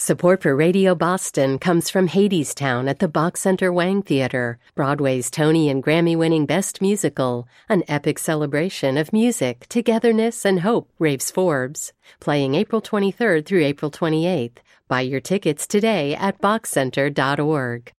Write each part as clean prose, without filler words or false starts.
Support for Radio Boston comes from Hadestown at the Bach Center Wang Theater, Broadway's Tony and Grammy-winning Best Musical, an epic celebration of music, togetherness, and hope, raves Forbes. Playing April 23rd through April 28th. Buy your tickets today at bachcenter.org.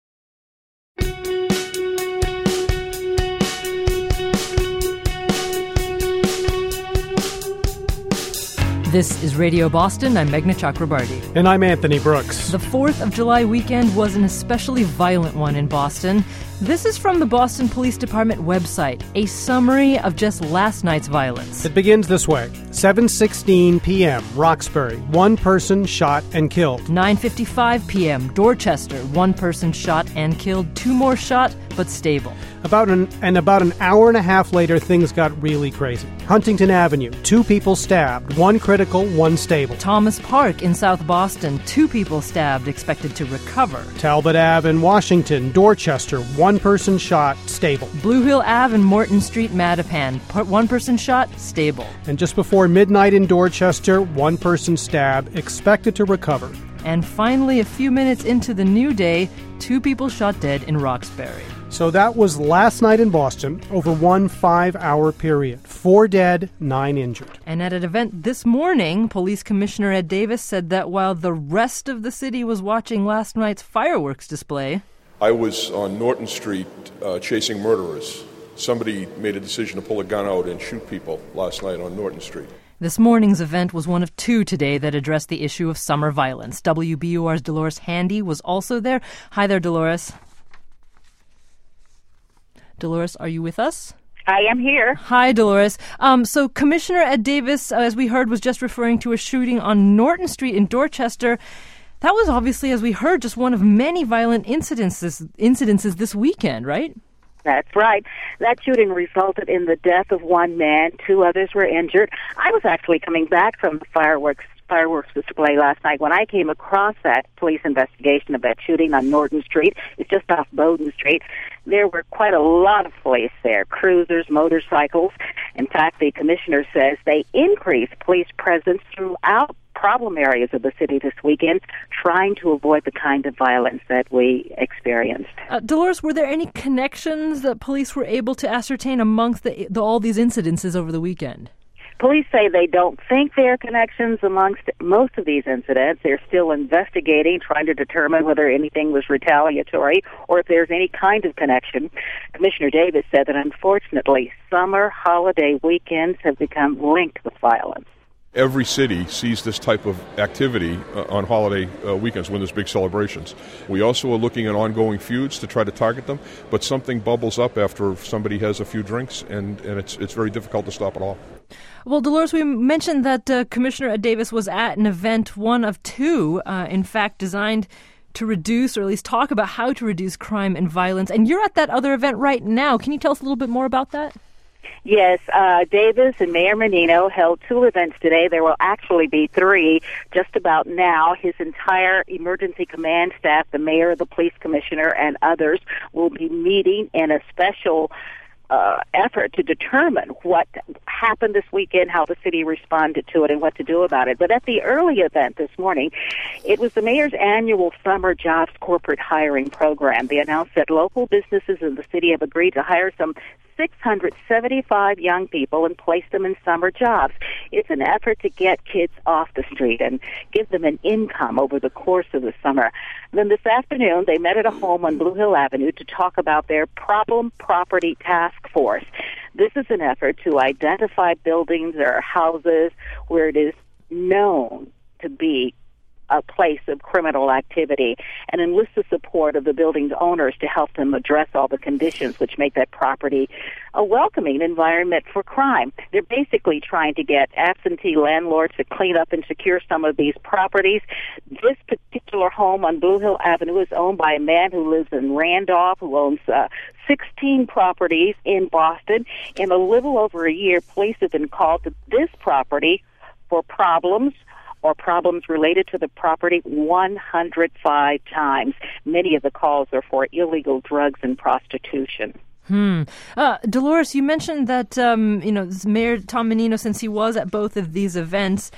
This is Radio Boston. I'm Meghna Chakrabarty. And I'm Anthony Brooks. The 4th of July weekend was an especially violent one in Boston. This is from the Boston Police Department website, a summary of just last night's violence. It begins this way. 7:16 p.m., Roxbury, one person shot and killed. 9:55 p.m., Dorchester, one person shot and killed, two more shot but stable. About an hour and a half later, things got really crazy. Huntington Avenue, two people stabbed, one critical, one stable. Thomas Park in South Boston, two people stabbed, expected to recover. Talbot Ave in Washington, Dorchester, one person shot, stable. Blue Hill Ave and Morton Street, Mattapan, one person shot, stable. And just before midnight in Dorchester, one person stabbed, expected to recover. And finally, a few minutes into the new day, two people shot dead in Roxbury. So that was last night in Boston, over one 5-hour period. 4 dead, 9 injured. And at an event this morning, Police Commissioner Ed Davis said that while the rest of the city was watching last night's fireworks display, I was on Norton Street chasing murderers. Somebody made a decision to pull a gun out and shoot people last night on Norton Street. This morning's event was one of two today that addressed the issue of summer violence. WBUR's Dolores Handy was also there. Hi there, Dolores. Dolores, are you with us? I am here. Hi, Dolores. So Commissioner Ed Davis, as we heard, was just referring to a shooting on Norton Street in Dorchester. That was obviously, as we heard, just one of many violent incidences this weekend, right? That's right. That shooting resulted in the death of one man. 2 others were injured. I was actually coming back from the fireworks display last night when I came across that police investigation of that shooting on Norton Street. It's just off Bowden Street. There were quite a lot of police there, cruisers, motorcycles. In fact, the commissioner says they increased police presence throughout problem areas of the city this weekend, trying to avoid the kind of violence that we experienced. Dolores, were there any connections that police were able to ascertain amongst all these incidences over the weekend? Police say they don't think there are connections amongst most of these incidents. They're still investigating, trying to determine whether anything was retaliatory or if there's any kind of connection. Commissioner Davis said that unfortunately, summer holiday weekends have become linked with violence. Every city sees this type of activity on holiday weekends when there's big celebrations. We also are looking at ongoing feuds to try to target them, but something bubbles up after somebody has a few drinks, and it's very difficult to stop it all. Well, Dolores, we mentioned that Commissioner Ed Davis was at an event, one of two, in fact, designed to reduce or at least talk about how to reduce crime and violence. And you're at that other event right now. Can you tell us a little bit more about that? Yes, Davis and Mayor Menino held 2 events today. There will actually be 3 just about now. His entire emergency command staff, the mayor, the police commissioner, and others will be meeting in a special effort to determine what happened this weekend, how the city responded to it, and what to do about it. But at the early event this morning, it was the mayor's annual summer jobs corporate hiring program. They announced that local businesses in the city have agreed to hire some 675 young people and place them in summer jobs. It's an effort to get kids off the street and give them an income over the course of the summer. Then this afternoon, they met at a home on Blue Hill Avenue to talk about their problem property task force. This is an effort to identify buildings or houses where it is known to be a place of criminal activity and enlist the support of the building's owners to help them address all the conditions which make that property a welcoming environment for crime. They're basically trying to get absentee landlords to clean up and secure some of these properties. This particular home on Blue Hill Avenue is owned by a man who lives in Randolph, who owns 16 properties in Boston. In a little over a year, police have been called to this property for problems related to the property 105 times. Many of the calls are for illegal drugs and prostitution. Dolores, you mentioned that Mayor Tom Menino, since he was at both of these events,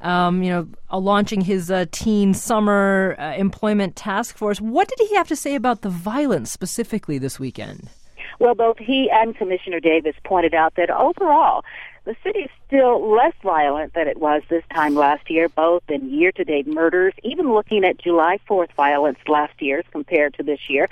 launching his teen summer employment task force. What did he have to say about the violence specifically this weekend? Well, both he and Commissioner Davis pointed out that overall, the city is still less violent than it was this time last year, both in year-to-date murders, even looking at July 4th violence last year as compared to this year.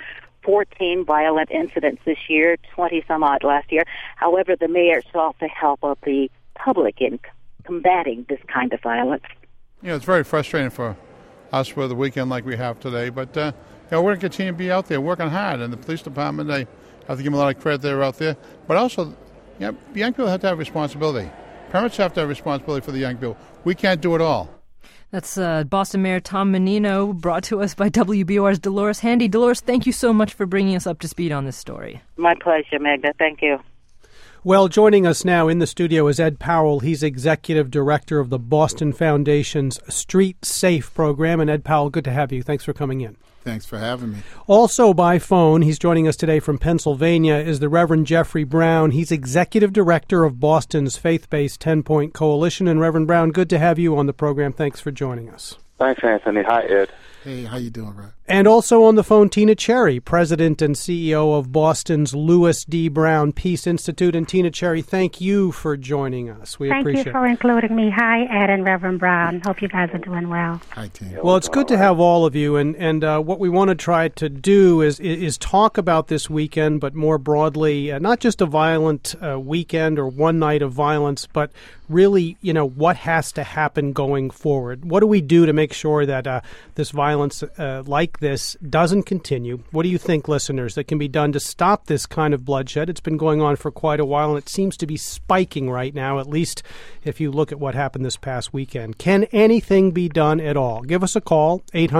14 violent incidents this year, 20-some-odd last year. However, the mayor sought the help of the public in combating this kind of violence. It's very frustrating for us for the weekend like we have today, but we're going to continue to be out there working hard, and the police department, they have to give them a lot of credit they're out there. But also, young people have to have responsibility. Parents have to have responsibility for the young people. We can't do it all. That's Boston Mayor Tom Menino, brought to us by WBOR's Dolores Handy. Dolores, thank you so much for bringing us up to speed on this story. My pleasure, Magda. Thank you. Well, joining us now in the studio is Ed Powell. He's Executive Director of the Boston Foundation's Street Safe program. And Ed Powell, good to have you. Thanks for coming in. Thanks for having me. Also by phone, he's joining us today from Pennsylvania, is the Reverend Jeffrey Brown. He's Executive Director of Boston's faith-based 10-Point Coalition. And Reverend Brown, good to have you on the program. Thanks for joining us. Thanks, Anthony. Hi, Ed. Hey, how you doing, Rod? And also on the phone, Tina Cherry, President and CEO of Boston's Louis D. Brown Peace Institute. And Tina Cherry, thank you for joining us. We appreciate it. Thank you for including me. Hi, Ed and Reverend Brown. Hope you guys are doing well. Hi, Tina. Well, it's good to have all of you. And what we want to try to do is talk about this weekend, but more broadly, not just a violent weekend or one night of violence, but really, what has to happen going forward? What do we do to make sure that this violence like this doesn't continue? What do you think, listeners, that can be done to stop this kind of bloodshed? It's been going on for quite a while, and it seems to be spiking right now, at least if you look at what happened this past weekend. Can anything be done at all? Give us a call,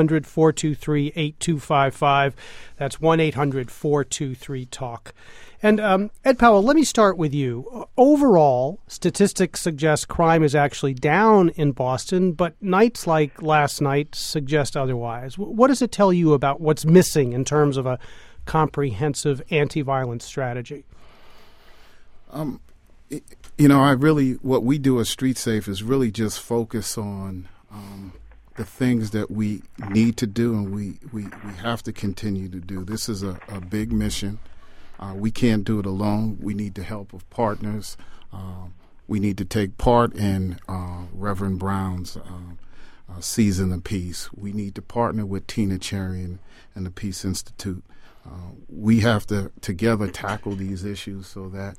800-423-8255. That's 1-800-423-TALK. And Ed Powell, let me start with you. Overall, statistics suggest crime is actually down in Boston, but nights like last night suggest otherwise. What does it tell you about what's missing in terms of a comprehensive anti-violence strategy? What we do at Street Safe is really just focus on the things that we need to do and we have to continue to do. This is a big mission. We can't do it alone. We need the help of partners. We need to take part in Reverend Brown's Season of Peace. We need to partner with Tina Cherry and the Peace Institute. We have to together tackle these issues so that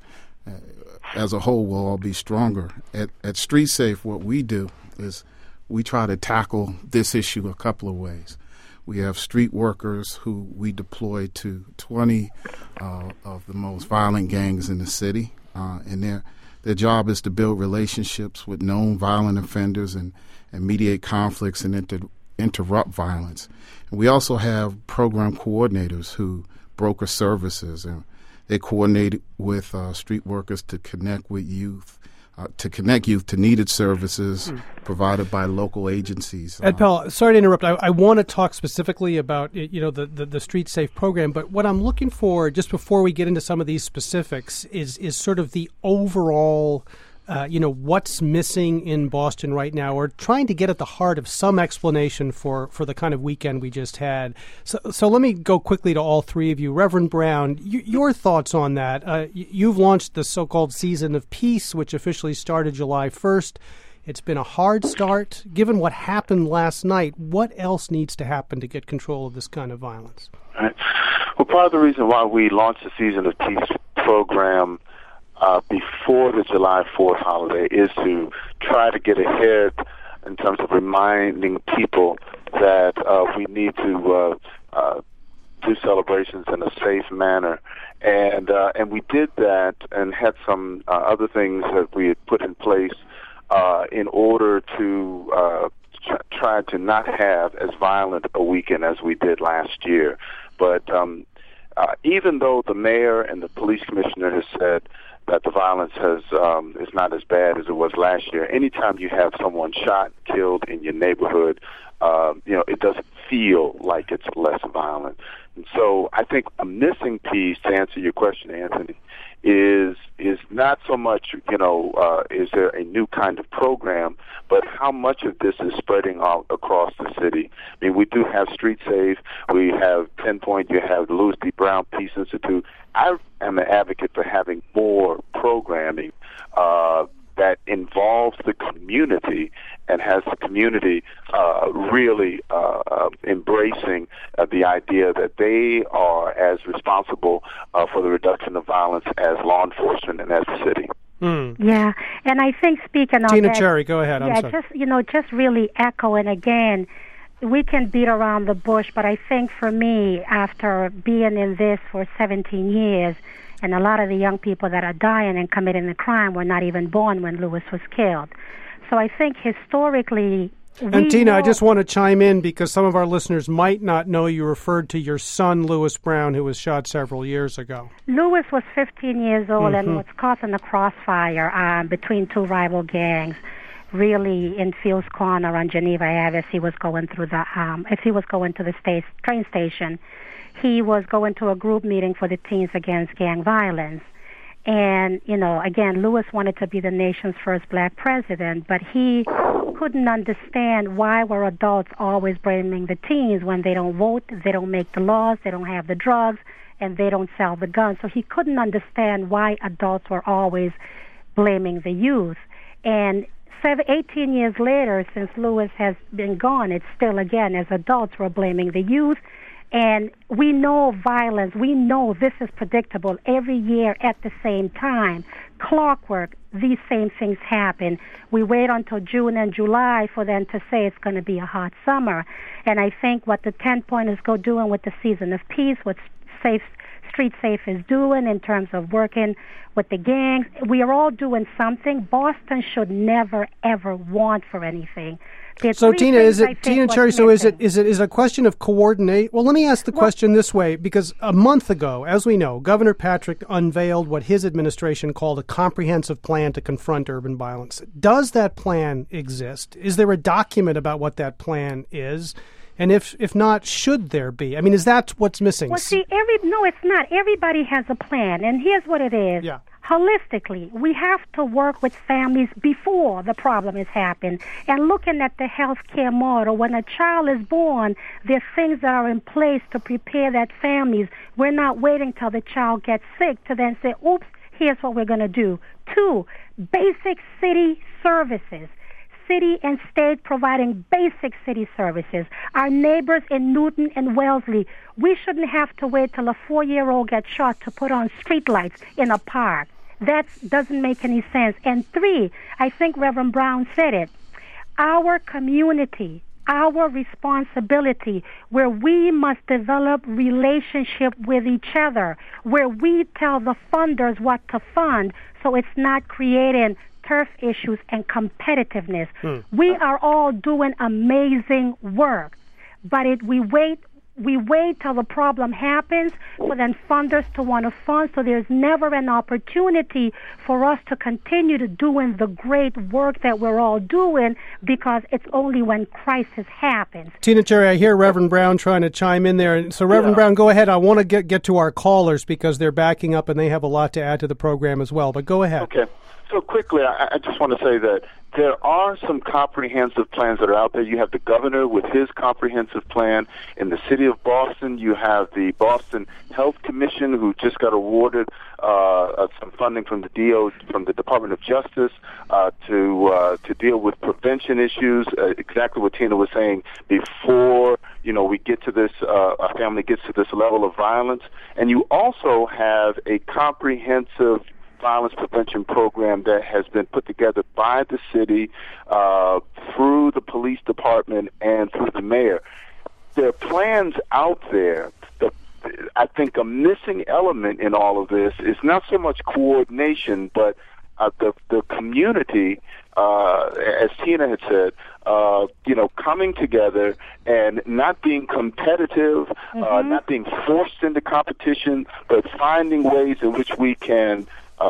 as a whole we'll all be stronger. At Street Safe, what we do is we try to tackle this issue a couple of ways. We have street workers who we deploy to 20 of the most violent gangs in the city, and their job is to build relationships with known violent offenders and mediate conflicts and interrupt violence. And we also have program coordinators who broker services, and they coordinate with street workers to connect with youth. To connect youth to needed services provided by local agencies. Ed Powell, sorry to interrupt. I want to talk specifically about the Street Safe program, but what I'm looking for, just before we get into some of these specifics, is sort of the overall, what's missing in Boston right now. We're trying to get at the heart of some explanation for the kind of weekend we just had. So let me go quickly to all three of you. Reverend Brown, your thoughts on that. You've launched the so-called Season of Peace, which officially started July 1st. It's been a hard start. Given what happened last night, what else needs to happen to get control of this kind of violence? Right. Well, part of the reason why we launched the Season of Peace program before the July 4th holiday is to try to get ahead in terms of reminding people that we need to do celebrations in a safe manner. And we did that and had some other things that we had put in place in order to try to not have as violent a weekend as we did last year. But even though the mayor and the police commissioner has said that the violence is not as bad as it was last year, anytime you have someone shot, killed in your neighborhood, it doesn't feel like it's less violent. And so I think a missing piece, to answer your question, Anthony, is not so much, is there a new kind of program, but how much of this is spreading out across the city. I mean, we do have Street Safe, we have 10 Point, you have the Louis D. Brown Peace Institute. I am an advocate for having more programming that involves the community and has the community really embracing the idea that they are as responsible for the reduction of violence as law enforcement and as the city. Yeah, and I think speaking on Tina that, Cherry, go ahead. I'm sorry. just really echoing again, we can beat around the bush, but I think for me, after being in this for 17 years, and a lot of the young people that are dying and committing the crime were not even born when Lewis was killed. So I think historically... And Tina, I just want to chime in because some of our listeners might not know you referred to your son, Lewis Brown, who was shot several years ago. Lewis was 15 years old and was caught in a crossfire between two rival gangs, really in Fields Corner on Geneva Ave as he was going through to the train station. He was going to a group meeting for the Teens Against Gang Violence. And, again, Lewis wanted to be the nation's first black president, but he couldn't understand why were adults always blaming the teens when they don't vote, they don't make the laws, they don't have the drugs, and they don't sell the guns. So he couldn't understand why adults were always blaming the youth. And 18 years later, since Lewis has been gone, it's still, again, as adults, we're blaming the youth. And we know violence. We know this is predictable every year at the same time. Clockwork, these same things happen. We wait until June and July for them to say it's going to be a hot summer. And I think what the 10 Pointers go doing with the Season of Peace, what Street Safe is doing in terms of working with the gangs, we are all doing something. Boston should never, ever want for anything. So Tina, Cherry? So is it a question of coordinate? Well, let me ask the question this way, because a month ago, as we know, Governor Patrick unveiled what his administration called a comprehensive plan to confront urban violence. Does that plan exist? Is there a document about what that plan is? And if not, should there be? I mean, is that what's missing? Well, no, it's not. Everybody has a plan, and here's what it is. Yeah. Holistically, we have to work with families before the problem has happened. And looking at the health care model, when a child is born, there's things that are in place to prepare that families. We're not waiting till the child gets sick to then say, oops, here's what we're going to do. 2, basic city services. City and state providing basic city services. Our neighbors in Newton and Wellesley, we shouldn't have to wait till a 4-year-old gets shot to put on streetlights in a park. That doesn't make any sense. And 3, I think Reverend Brown said it, our community, our responsibility, where we must develop relationship with each other, where we tell the funders what to fund so it's not creating turf issues and competitiveness. We are all doing amazing work, but we wait till the problem happens for then funders to want to fund, so there's never an opportunity for us to continue to doing the great work that we're all doing, because it's only when crisis happens. Tina Cherry, I hear Reverend Brown trying to chime in there. So Reverend Brown, go ahead. I want to get to our callers because they're backing up and they have a lot to add to the program as well, but go ahead. Okay. So quickly, I just want to say that there are some comprehensive plans that are out there. You have the governor with his comprehensive plan. In the city of Boston, you have the Boston Health Commission, who just got awarded some funding from the Department of Justice to deal with prevention issues. Exactly what Tina was saying before we get to this, a family gets to this level of violence. And you also have a comprehensive violence prevention program that has been put together by the city through the police department and through the mayor. There are plans out there. I think a missing element in all of this is not so much coordination, but the community, as Tina had said, coming together and not being competitive, not being forced into competition, but finding ways in which we can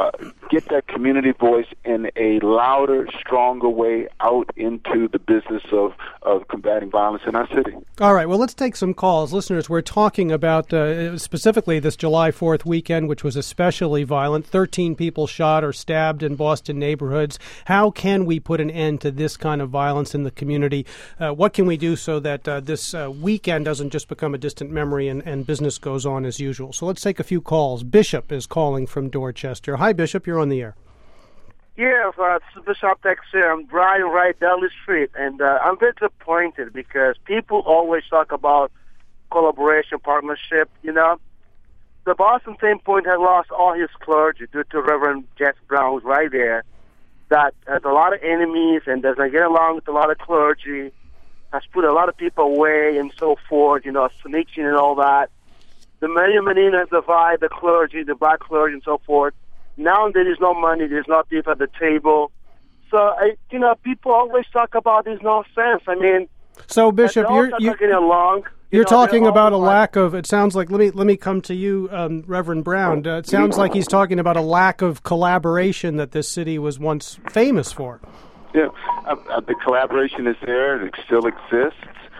get that community voice in a louder, stronger way out into the business of combating violence in our city. All right, well, let's take some calls. Listeners, we're talking about specifically this July 4th weekend, which was especially violent. 13 people shot or stabbed in Boston neighborhoods. How can we put an end to this kind of violence in the community? What can we do so that this weekend doesn't just become a distant memory and business goes on as usual? So let's take a few calls. Bishop is calling from Dorchester. Hi, Bishop. You're on the air. Yeah, this is Bishop Texas. I'm driving right down the street, and I'm very disappointed because people always talk about collaboration, partnership, you know. The Boston St. Point has lost all his clergy due to Reverend Jess Brown, who's right there, that has a lot of enemies and doesn't get along with a lot of clergy, has put a lot of people away and so forth, you know, snitching and all that. The Mayor Menino has divided the clergy, the black clergy and so forth. Now there is no money, there's no people at the table. So, people always talk about this nonsense. I mean, so Bishop, you're getting along. You're talking about a lack of. It sounds like. Let me come to you, Reverend Brown. It sounds like he's talking about a lack of collaboration that this city was once famous for. Yeah, the collaboration is there. It still exists.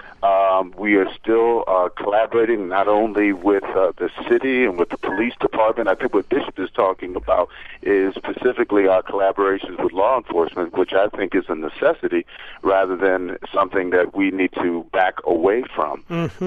We are still collaborating not only with the city and with the police department. I think what Bishop is talking about is specifically our collaborations with law enforcement, which I think is a necessity rather than something that we need to back away from.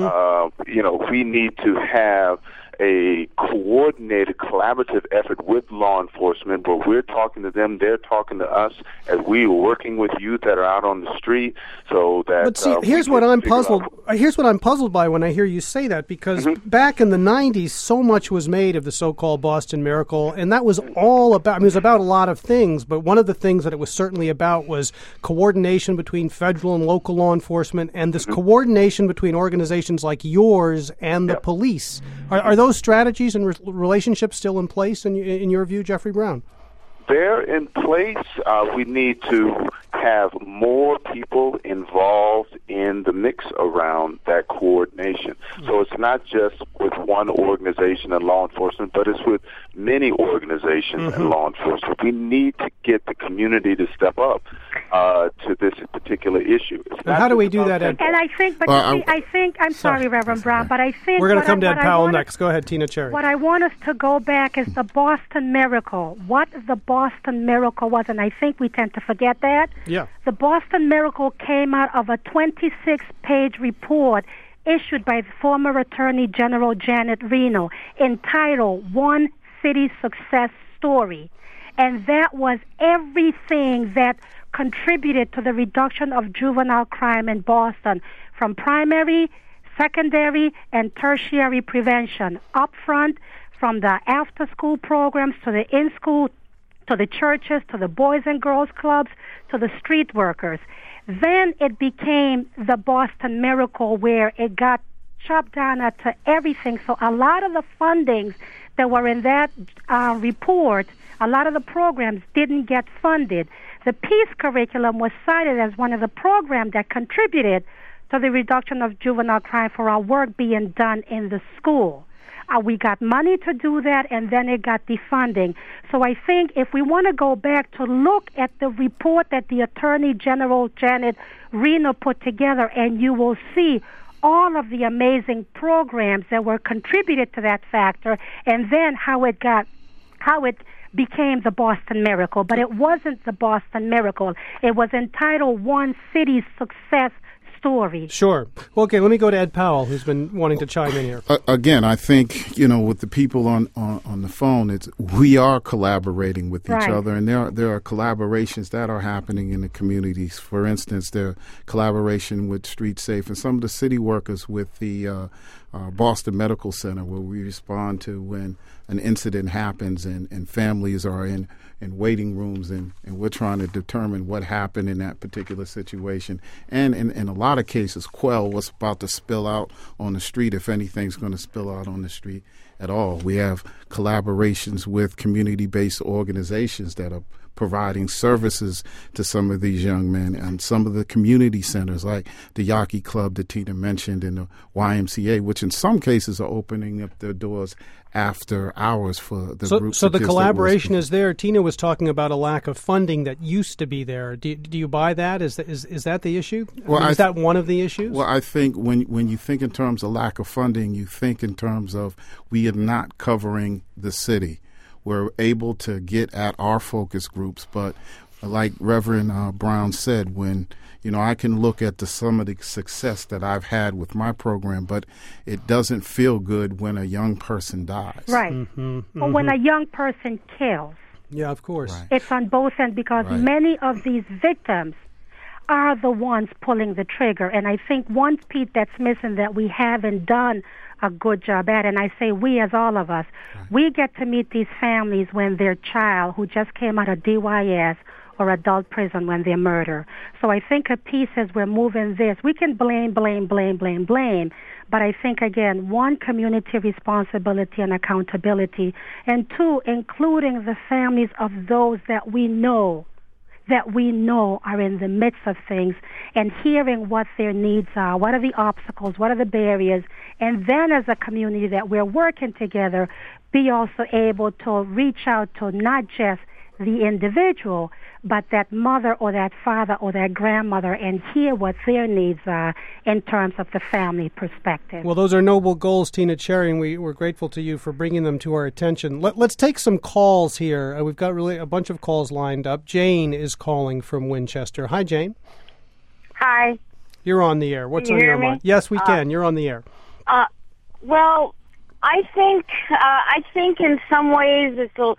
Mm-hmm. We need to have a coordinated, collaborative effort with law enforcement where we're talking to them, they're talking to us, as we are working with youth that are out on the street. So that. But see, here's what I'm puzzled. Here's what I'm puzzled by when I hear you say that, because back in the '90s, so much was made of the so-called Boston Miracle, and that was all about. I mean, it was about a lot of things, but one of the things that it was certainly about was coordination between federal and local law enforcement, and this coordination between organizations like yours and the police. Are those strategies and relationships still in place in your view, Jeffrey Brown? They're in place. We need to have more people involved in the mix around that coordination. So it's not just with one organization and law enforcement, but it's with many organizations and law enforcement. We need to get the community to step up to this particular issue. And how do we do that, Ed? And I think, I'm sorry, Reverend Brown, but I think... We're going to come to Ed Powell next. Go ahead, Tina Cherry. What I want us to go back is the Boston Miracle. What the Boston Miracle was, and I think we tend to forget that. Yeah. The Boston Miracle came out of a 26-page report issued by the former Attorney General Janet Reno entitled One City Success Story. And that was everything that contributed to the reduction of juvenile crime in Boston, from primary, secondary, and tertiary prevention, up front, from the after-school programs to the in-school, to the churches, to the Boys and Girls Clubs, to the street workers. Then it became the Boston Miracle, where it got chopped down to everything. So a lot of the fundings that were in that report, a lot of the programs didn't get funded. The peace curriculum was cited as one of the programs that contributed to the reduction of juvenile crime for our work being done in the school. We got money to do that, and then it got defunding. So I think if we want to go back to look at the report that the Attorney General Janet Reno put together, and you will see all of the amazing programs that were contributed to that factor, and then how it became the Boston Miracle. But it wasn't the Boston Miracle. It was entitled One City's Success Story. Sure. Well, okay, let me go to Ed Powell, who's been wanting to chime in here. Again, I think, with the people on the phone, we are collaborating with each other, and there are collaborations that are happening in the communities. For instance, there are collaboration with Street Safe and some of the city workers with the Boston Medical Center, where we respond to when an incident happens and families are in waiting rooms, and we're trying to determine what happened in that particular situation, and in a lot of cases quell what's about to spill out on the street, if anything's going to spill out on the street at all. We have collaborations with community-based organizations that are providing services to some of these young men, and some of the community centers like the Yaki Club that Tina mentioned and the YMCA, which in some cases are opening up their doors after hours for the groups. So the collaboration is there. Tina was talking about a lack of funding that used to be there. Do you buy that? Is that the issue? Well, is that one of the issues? Well, I think when you think in terms of lack of funding, you think in terms of we are not covering the city. We're able to get at our focus groups, but like Reverend Brown said, when I can look at some of the success that I've had with my program, but it doesn't feel good when a young person dies. Right. Or when a young person kills. Yeah, of course. Right. It's on both ends because many of these victims are the ones pulling the trigger. And I think one piece that's missing that we haven't done a good job at, and I say we as all of us, we get to meet these families when their child who just came out of DYS or adult prison when they're murdered. So I think a piece as we're moving this, we can blame, but I think, again, one, community responsibility and accountability, and two, including the families of those that we know are in the midst of things, and hearing what their needs are, what are the obstacles, what are the barriers, and then as a community that we're working together, be also able to reach out to not just the individual, but that mother or that father or that grandmother, and hear what their needs are in terms of the family perspective. Well, those are noble goals, Tina Cherry, and we're grateful to you for bringing them to our attention. Let's take some calls here. We've got really a bunch of calls lined up. Jane is calling from Winchester. Hi, Jane. Hi. You're on the air. What's on your mind? Yes, we can. You're on the air. Well, I think in some ways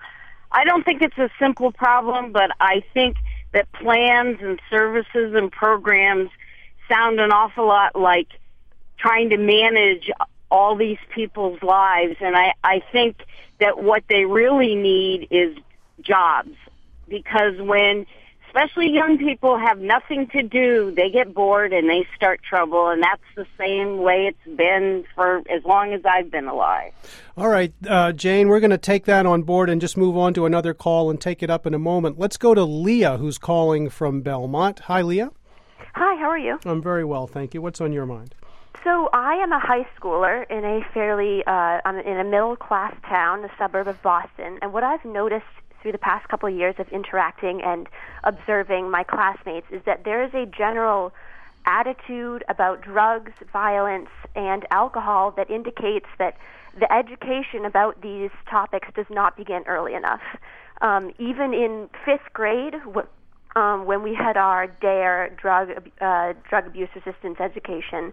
I don't think it's a simple problem, but I think that plans and services and programs sound an awful lot like trying to manage all these people's lives. And I think that what they really need is jobs, because when especially young people have nothing to do, they get bored and they start trouble, and that's the same way it's been for as long as I've been alive. All right, Jane, we're going to take that on board and just move on to another call and take it up in a moment. Let's go to Leah, who's calling from Belmont. Hi, Leah. Hi, how are you? I'm very well, thank you. What's on your mind? So I am a high schooler in a fairly in a middle-class town, a suburb of Boston, and what I've noticed through the past couple of years of interacting and observing my classmates is that there is a general attitude about drugs, violence, and alcohol that indicates that the education about these topics does not begin early enough. Even in 5th grade, when we had our DARE, drug abuse resistance education,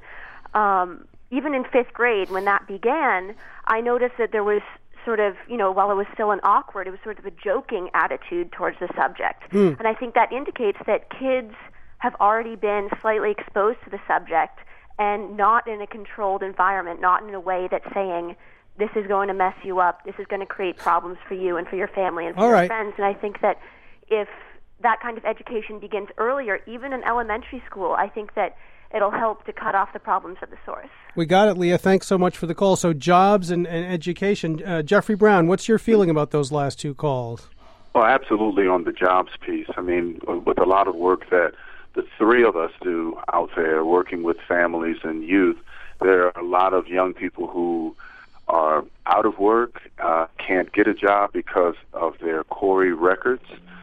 even in 5th grade, when that began, I noticed that there was sort of, while it was still awkward, it was sort of a joking attitude towards the subject. And I think that indicates that kids have already been slightly exposed to the subject and not in a controlled environment, not in a way that's saying, this is going to mess you up, this is going to create problems for you and for your family and for your friends. And I think that if that kind of education begins earlier, even in elementary school, I think that it'll help to cut off the problems at the source. We got it, Leah. Thanks so much for the call. So jobs and education. Jeffrey Brown, what's your feeling about those last two calls? Well, absolutely on the jobs piece. I mean, with a lot of work that the three of us do out there working with families and youth, there are a lot of young people who are out of work, can't get a job because of their CORI records,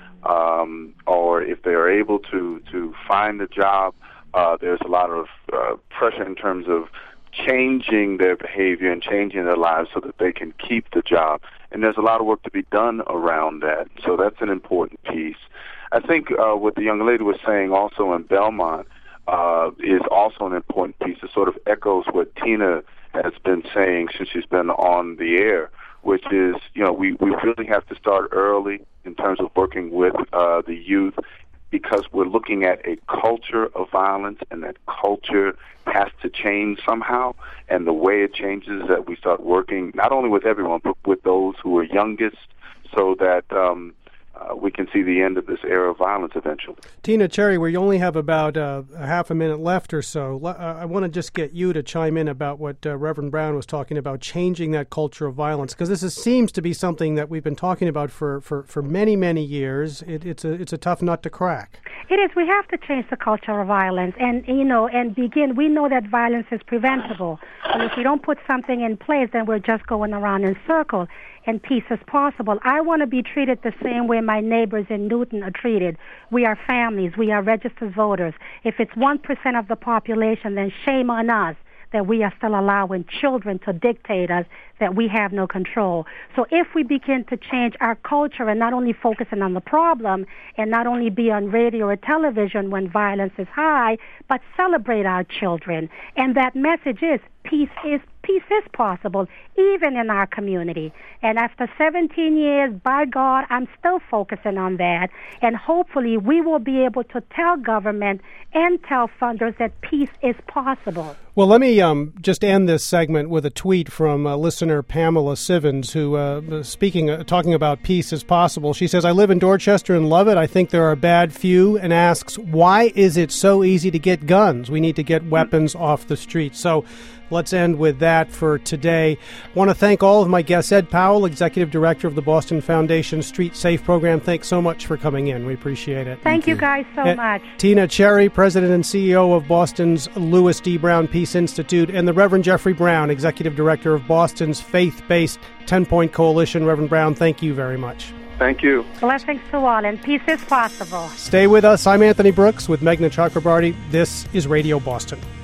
or if they are able to find a job, there's a lot of pressure in terms of changing their behavior and changing their lives so that they can keep the job. And there's a lot of work to be done around that. So that's an important piece. I think what the young lady was saying also in Belmont is also an important piece. It sort of echoes what Tina has been saying since she's been on the air, which is, we really have to start early in terms of working with the youth, because we're looking at a culture of violence, and that culture has to change somehow. And the way it changes is that we start working not only with everyone, but with those who are youngest, so that we can see the end of this era of violence eventually. Tina Cherry, we only have about a half a minute left or so. I want to just get you to chime in about what Reverend Brown was talking about, changing that culture of violence, because seems to be something that we've been talking about for many, many years. It's a tough nut to crack. It is. We have to change the culture of violence and begin. We know that violence is preventable. And if we don't put something in place, then we're just going around in circles. And peace is possible. I want to be treated the same way my neighbors in Newton are treated. We are families. We are registered voters. If it's 1% of the population, then shame on us that we are still allowing children to dictate us, that we have no control. So if we begin to change our culture and not only focusing on the problem and not only be on radio or television when violence is high, but celebrate our children. And that message is peace is possible, even in our community. And after 17 years, by God, I'm still focusing on that. And hopefully we will be able to tell government and tell funders that peace is possible. Well, let me just end this segment with a tweet from listener Pamela Sivens, who, talking about peace is possible. She says, I live in Dorchester and love it. I think there are a bad few, and asks, why is it so easy to get guns? We need to get weapons off the streets. So let's end with that for today. I want to thank all of my guests. Ed Powell, Executive Director of the Boston Foundation Street Safe Program. Thanks so much for coming in. We appreciate it. Thank you guys so much. Tina Cherry, President and CEO of Boston's Louis D. Brown Peace Institute, and the Reverend Jeffrey Brown, Executive Director of Boston's faith-based 10-Point Coalition. Reverend Brown, thank you very much. Thank you. Blessings to all, and peace is possible. Stay with us. I'm Anthony Brooks with Meghna Chakrabarty. This is Radio Boston.